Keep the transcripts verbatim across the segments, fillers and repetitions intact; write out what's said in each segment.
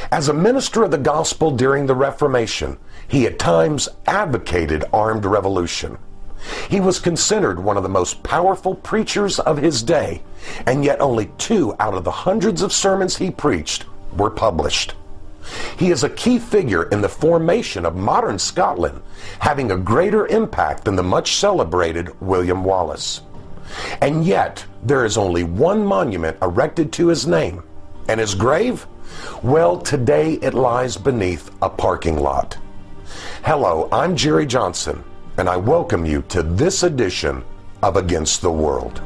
As a minister of the gospel during the Reformation, he at times advocated armed revolution. He was considered one of the most powerful preachers of his day, and yet only two out of the hundreds of sermons he preached were published. He is a key figure in the formation of modern Scotland, having a greater impact than the much celebrated William Wallace. And yet, there is only one monument erected to his name. And his grave? Well, today it lies beneath a parking lot. Hello, I'm Jerry Johnson, and I welcome you to this edition of Against the World.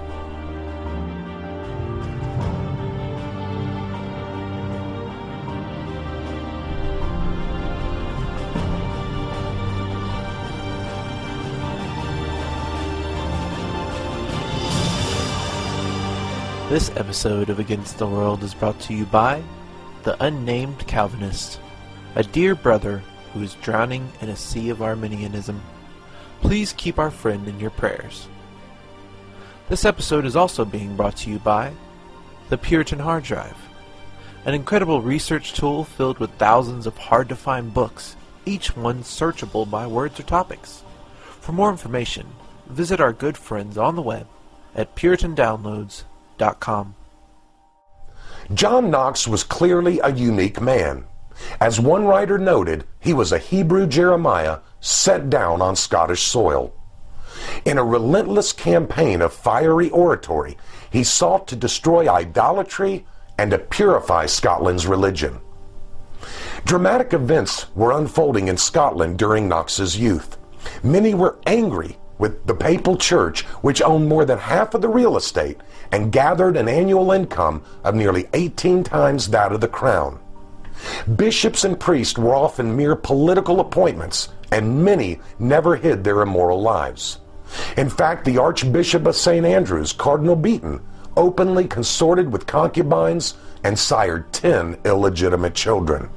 This episode of Against the World is brought to you by the Unnamed Calvinist, a dear brother who is drowning in a sea of Arminianism. Please keep our friend in your prayers. This episode is also being brought to you by the Puritan Hard Drive, an incredible research tool filled with thousands of hard-to-find books, each one searchable by words or topics. For more information, visit our good friends on the web at puritan downloads dot com. John Knox was clearly a unique man. As one writer noted, he was a Hebrew Jeremiah set down on Scottish soil. In a relentless campaign of fiery oratory, he sought to destroy idolatry and to purify Scotland's religion. Dramatic events were unfolding in Scotland during Knox's youth. Many were angry with the papal church, which owned more than half of the real estate and gathered an annual income of nearly eighteen times that of the crown. Bishops and priests were often mere political appointments, and many never hid their immoral lives. In fact, the Archbishop of Saint Andrews, Cardinal Beaton, openly consorted with concubines and sired ten illegitimate children.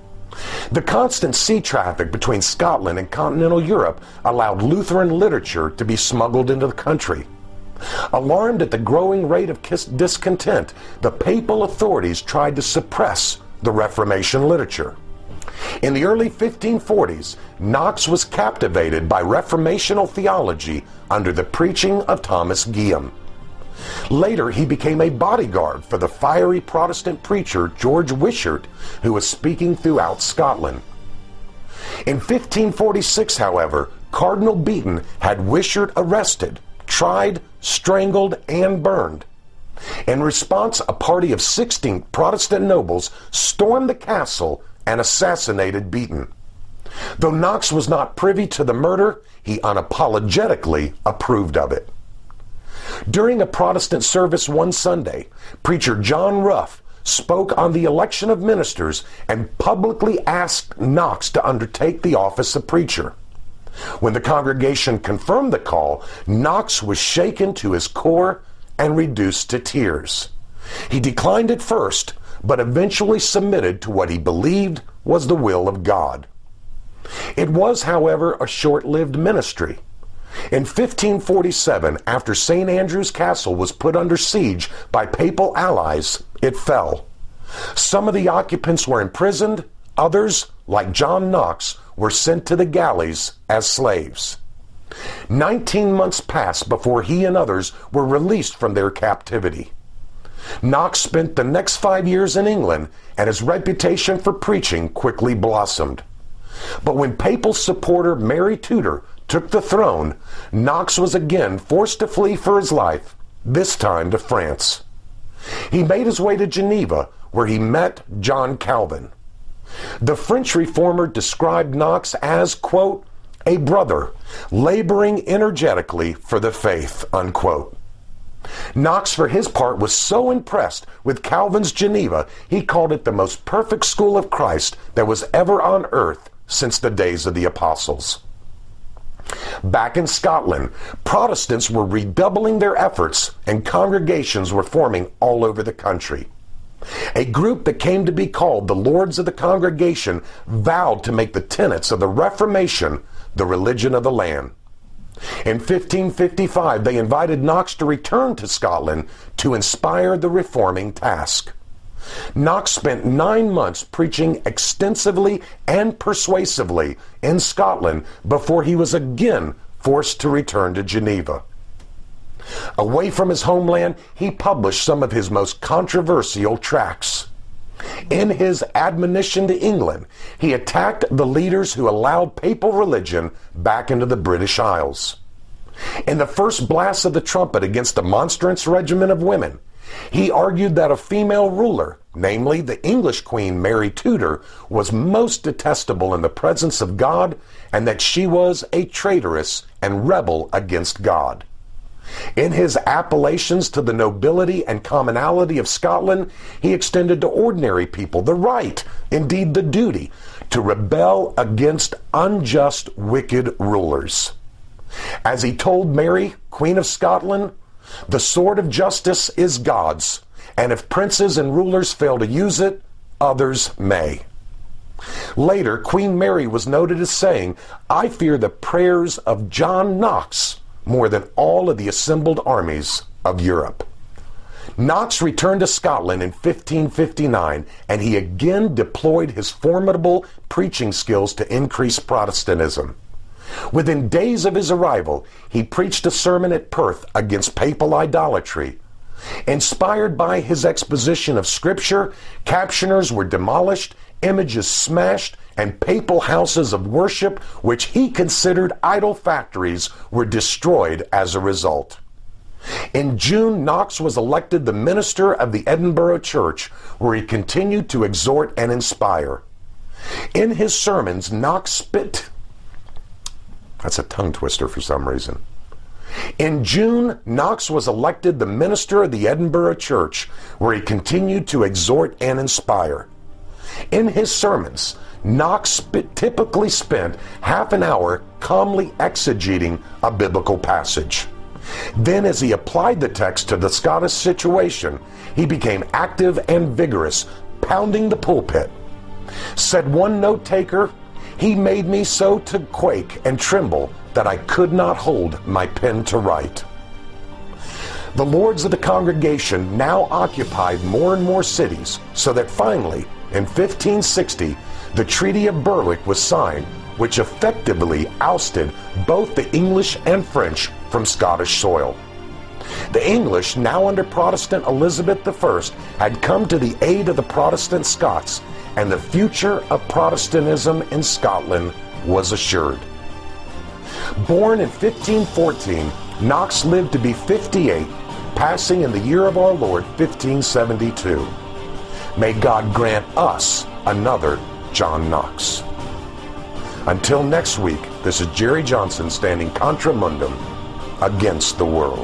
The constant sea traffic between Scotland and continental Europe allowed Lutheran literature to be smuggled into the country. Alarmed at the growing rate of discontent, the papal authorities tried to suppress the Reformation literature. In the early fifteen forties, Knox was captivated by Reformational theology under the preaching of Thomas Guillaume. Later, he became a bodyguard for the fiery Protestant preacher George Wishart, who was speaking throughout Scotland. In fifteen forty-six, however, Cardinal Beaton had Wishart arrested, tried, strangled, and burned. In response, a party of sixteen Protestant nobles stormed the castle and assassinated Beaton. Though Knox was not privy to the murder, he unapologetically approved of it. During a Protestant service one Sunday, preacher John Ruff spoke on the election of ministers and publicly asked Knox to undertake the office of preacher. When the congregation confirmed the call, Knox was shaken to his core and reduced to tears. He declined at first, but eventually submitted to what he believed was the will of God. It was, however, a short-lived ministry. In fifteen forty-seven, after Saint Andrew's Castle was put under siege by papal allies, it fell. Some of the occupants were imprisoned, others, like John Knox, were sent to the galleys as slaves. Nineteen months passed before he and others were released from their captivity. Knox spent the next five years in England, and his reputation for preaching quickly blossomed. But when papal supporter Mary Tudor took the throne, Knox was again forced to flee for his life, this time to France. He made his way to Geneva, where he met John Calvin. The French reformer described Knox as, quote, a brother laboring energetically for the faith, unquote. Knox, for his part, was so impressed with Calvin's Geneva, he called it the most perfect school of Christ that was ever on earth since the days of the apostles. Back in Scotland, Protestants were redoubling their efforts and congregations were forming all over the country. A group that came to be called the Lords of the Congregation vowed to make the tenets of the Reformation the religion of the land. In fifteen fifty-five, they invited Knox to return to Scotland to inspire the reforming task. Knox spent nine months preaching extensively and persuasively in Scotland before he was again forced to return to Geneva. Away from his homeland, he published some of his most controversial tracts. In his admonition to England, he attacked the leaders who allowed papal religion back into the British Isles. In the first blast of the trumpet against the monstrous regimen of women, he argued that a female ruler, namely the English Queen Mary Tudor, was most detestable in the presence of God, and that she was a traitress and rebel against God. In his appellations to the nobility and commonalty of Scotland, he extended to ordinary people the right, indeed the duty, to rebel against unjust, wicked rulers. As he told Mary, Queen of Scotland, "The sword of justice is God's, and if princes and rulers fail to use it, others may." Later, Queen Mary was noted as saying, "I fear the prayers of John Knox more than all of the assembled armies of Europe." Knox returned to Scotland in fifteen fifty-nine, and he again deployed his formidable preaching skills to increase Protestantism. Within days of his arrival, he preached a sermon at Perth against papal idolatry. Inspired by his exposition of Scripture, captioners were demolished, images smashed, and papal houses of worship, which he considered idol factories, were destroyed as a result. In June, Knox was elected the minister of the Edinburgh Church, where he continued to exhort and inspire. In his sermons, Knox spit... That's a tongue twister for some reason. In June, Knox was elected the minister of the Edinburgh Church, where he continued to exhort and inspire. In his sermons, Knox sp- typically spent half an hour calmly exegeting a biblical passage. Then, as he applied the text to the Scottish situation, he became active and vigorous, pounding the pulpit. Said one note-taker, "He made me so to quake and tremble that I could not hold my pen to write." The lords of the congregation now occupied more and more cities, so that finally, in fifteen sixty, the Treaty of Berwick was signed, which effectively ousted both the English and French from Scottish soil. The English, now under Protestant Elizabeth the First, had come to the aid of the Protestant Scots, and the future of Protestantism in Scotland was assured. Born in fifteen fourteen, Knox lived to be fifty-eight, passing in the year of our Lord fifteen seventy-two. May God grant us another John Knox. Until next week, this is Jerry Johnson standing contra mundum against the world.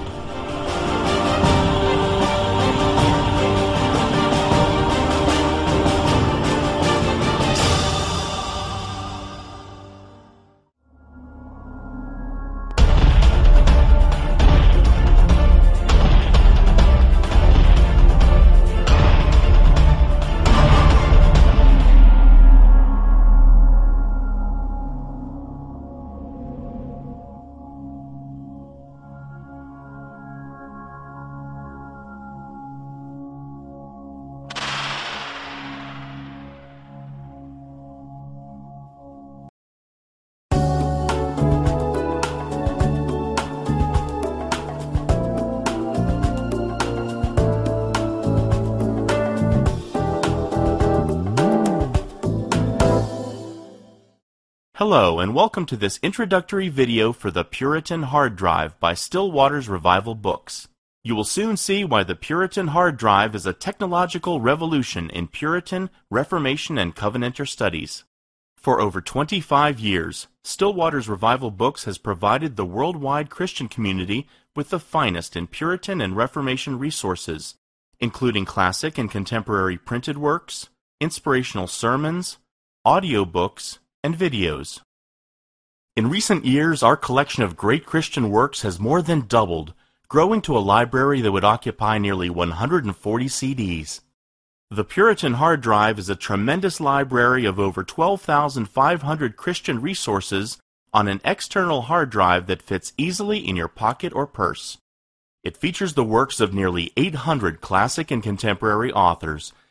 Hello, and welcome to this introductory video for the Puritan Hard Drive by Still Waters Revival Books. You will soon see why the Puritan Hard Drive is a technological revolution in Puritan, Reformation, and Covenanter studies. For over twenty-five years, Still Waters Revival Books has provided the worldwide Christian community with the finest in Puritan and Reformation resources, including classic and contemporary printed works, inspirational sermons, audiobooks, and videos. In recent years, our collection of great Christian works has more than doubled, growing to a library that would occupy nearly one hundred forty C Ds. The Puritan Hard Drive is a tremendous library of over twelve thousand five hundred Christian resources on an external hard drive that fits easily in your pocket or purse. It features the works of nearly eight hundred classic and contemporary authors,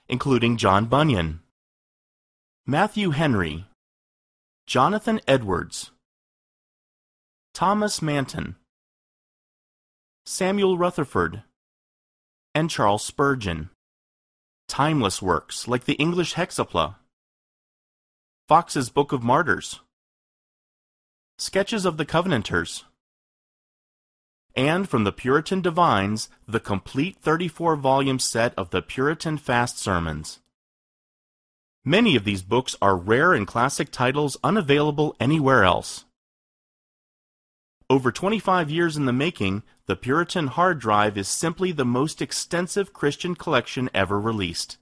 including John Bunyan, Matthew Henry, Jonathan Edwards, Thomas Manton, Samuel Rutherford, and Charles Spurgeon. Timeless works like the English Hexapla, Fox's Book of Martyrs, Sketches of the Covenanters, and from the Puritan Divines, the complete thirty-four volume set of the Puritan Fast Sermons. Many of these books are rare and classic titles unavailable anywhere else. Over twenty-five years in the making, the Puritan Hard Drive is simply the most extensive Christian collection ever released.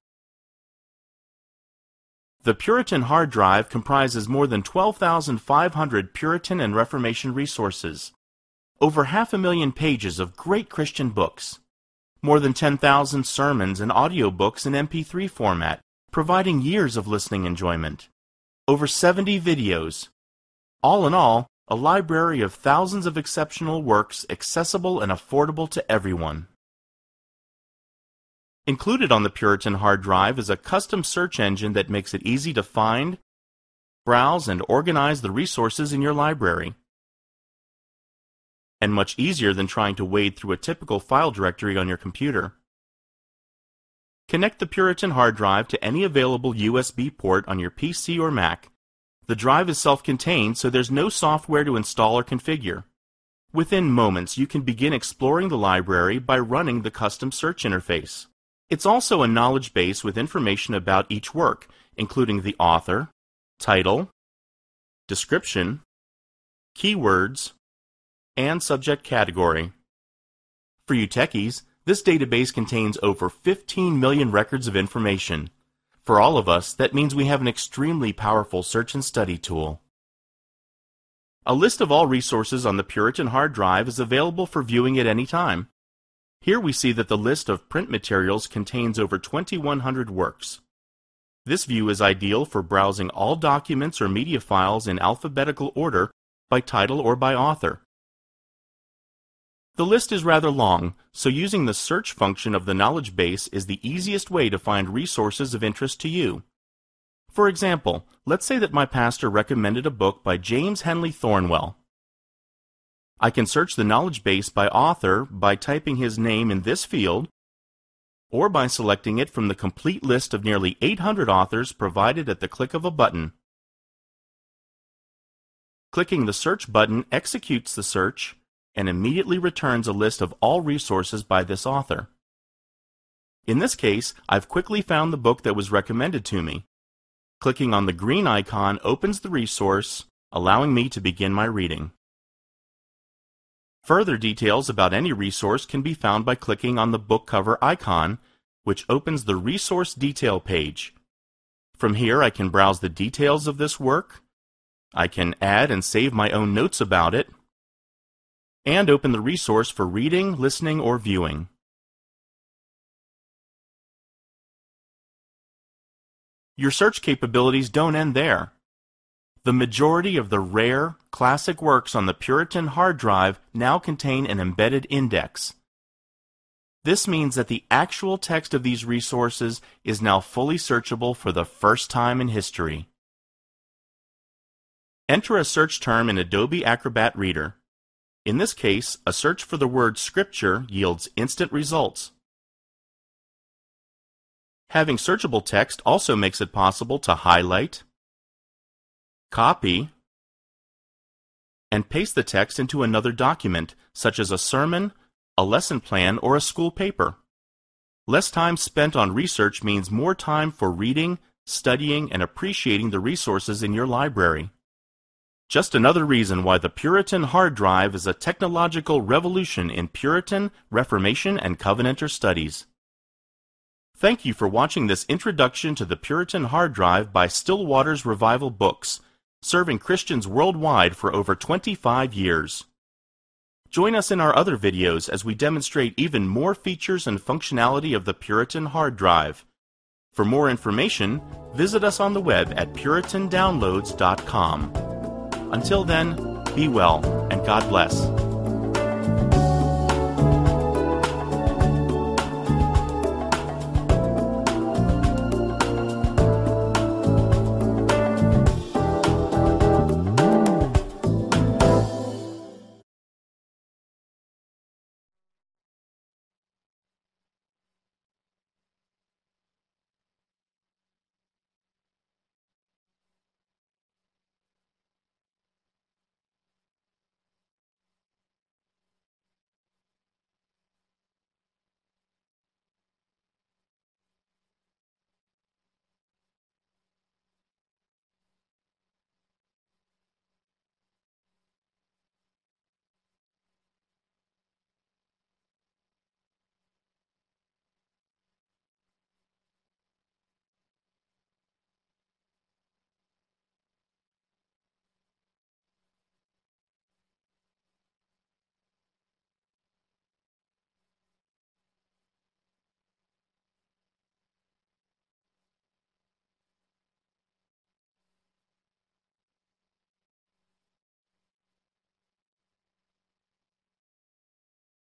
The Puritan Hard Drive comprises more than twelve thousand five hundred Puritan and Reformation resources, over half a million pages of great Christian books, more than ten thousand sermons and audiobooks in M P three format, providing years of listening enjoyment, over seventy videos. All in all, a library of thousands of exceptional works accessible and affordable to everyone. Included on the Puritan Hard Drive is a custom search engine that makes it easy to find, browse, and organize the resources in your library. And much easier than trying to wade through a typical file directory on your computer. Connect the Puritan Hard Drive to any available U S B port on your P C or Mac. The drive is self-contained, so there's no software to install or configure. Within moments, you can begin exploring the library by running the custom search interface. It's also a knowledge base with information about each work, including the author, title, description, keywords, and subject category. For you techies, this database contains over fifteen million records of information. For all of us, that means we have an extremely powerful search and study tool. A list of all resources on the Puritan Hard Drive is available for viewing at any time. Here we see that the list of print materials contains over twenty-one hundred works. This view is ideal for browsing all documents or media files in alphabetical order by title or by author. The list is rather long, so using the search function of the knowledge base is the easiest way to find resources of interest to you. For example, let's say that my pastor recommended a book by James Henley Thornwell. I can search the knowledge base by author by typing his name in this field, or by selecting it from the complete list of nearly eight hundred authors provided at the click of a button. Clicking the search button executes the search and immediately returns a list of all resources by this author. In this case, I've quickly found the book that was recommended to me. Clicking on the green icon opens the resource, allowing me to begin my reading. Further details about any resource can be found by clicking on the book cover icon, which opens the resource detail page. From here, I can browse the details of this work, I can add and save my own notes about it, and open the resource for reading, listening, or viewing. Your search capabilities don't end there. The majority of the rare, classic works on the Puritan Hard Drive now contain an embedded index. This means that the actual text of these resources is now fully searchable for the first time in history. Enter a search term in Adobe Acrobat Reader. In this case, a search for the word Scripture yields instant results. Having searchable text also makes it possible to highlight, copy, and paste the text into another document, such as a sermon, a lesson plan, or a school paper. Less time spent on research means more time for reading, studying, and appreciating the resources in your library. Just another reason why the Puritan Hard Drive is a technological revolution in Puritan, Reformation, and Covenanter studies. Thank you for watching this introduction to the Puritan Hard Drive by Still Waters Revival Books, serving Christians worldwide for over twenty-five years. Join us in our other videos as we demonstrate even more features and functionality of the Puritan Hard Drive. For more information, visit us on the web at puritan downloads dot com. Until then, be well, and God bless.